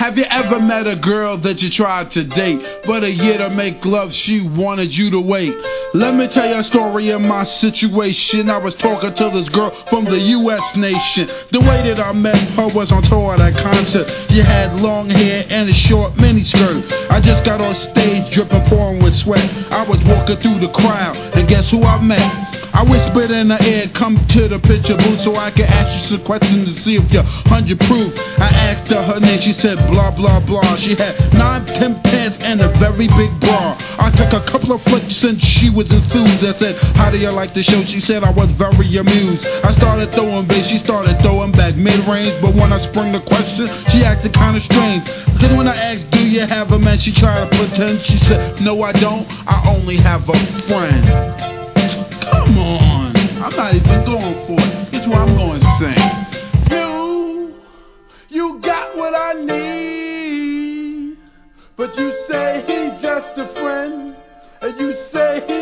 Have you ever met a girl that you tried to date, but a year to make love she wanted you to wait? Let me tell you a story of my situation. I was talking to this girl from the U.S. nation. The way that I met her was on tour at a concert. She had long hair and a short miniskirt. I just got on stage dripping, pouring with sweat. I was walking through the crowd, and guess who I met? I whispered in her ear, come to the picture booth so I can ask you some questions to see if you're 100 proof. I asked her name, she said blah blah blah. She had 9 10 pants and a very big bra. I took a couple of flicks and she was enthused. I said, how do you like the show? She said I was very amused. I started throwing bass, she started throwing back mid-range. But when I sprung the question, she acted kind of strange. Because when I asked, do you have a man? She tried to pretend. She said, no I don't, I only have a friend. Come on, I'm not even going for it. Guess what I'm going to sing? You got what I need, but you say he's just a friend, and you say